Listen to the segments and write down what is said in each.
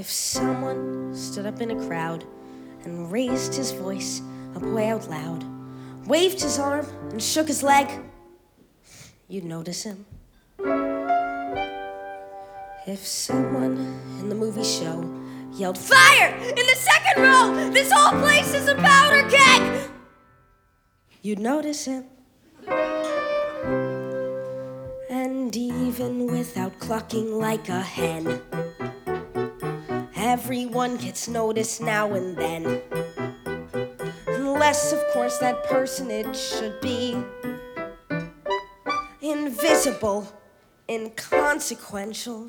If someone stood up in a crowd and raised his voice up way out loud, waved his arm and shook his leg, you'd notice him. If someone in the movie show yelled, "Fire! In the second row! This whole place is a powder keg!" you'd notice him. And even without clucking like a hen, everyone gets noticed now and then. Unless, of course, that personage should be invisible, inconsequential.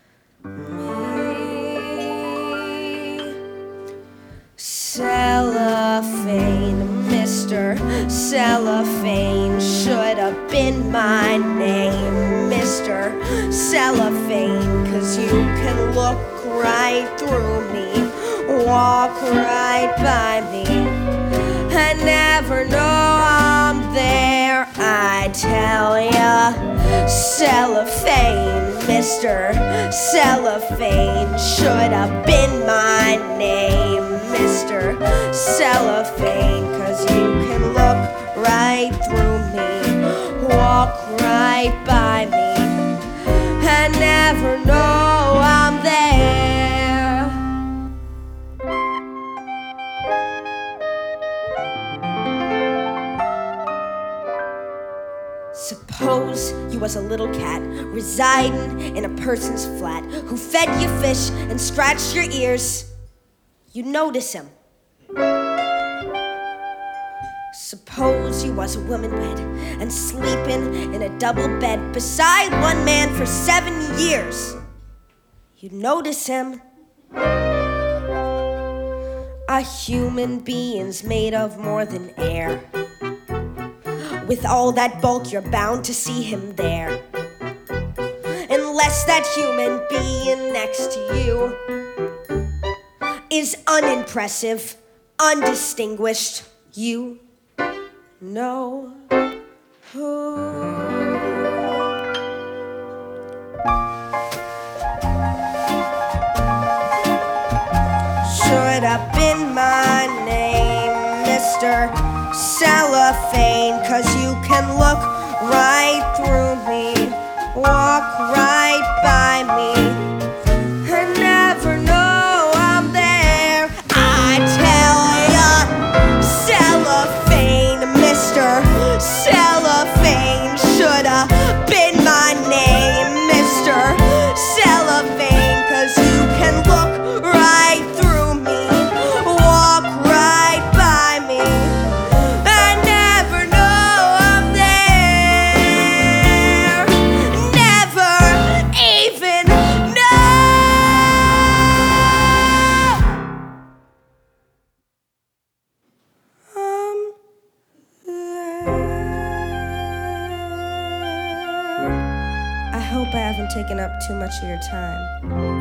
Cellophane, Mr. Cellophane should have been my name, Mr. Cellophane, 'cause you can look right through me, walk right by me, and never know I'm there. I tell ya, Cellophane, Mr. Cellophane should have been my name, Mr. Cellophane, 'cause you can look right through me, walk right by me, and never know I'm there. Suppose you was a little cat residing in a person's flat who fed you fish and scratched your ears. You notice him. Suppose you was a woman wed and sleeping in a double bed beside one man for 7 years. You notice him. A human being's made of more than air. With all that bulk, you're bound to see him there. Unless that human being next to you is unimpressive, undistinguished, you know who. Should have been my name, Mr. Cellophane, 'cause you can look right through me, walk right by me, and never know I'm there. I tell ya, Cellophane, Mr. Cellophane should have been my name, Mr. Cellophane, 'cause you can look right through me, walk right by me, and never know I'm there. Never even know. I hope I haven't taken up too much of your time.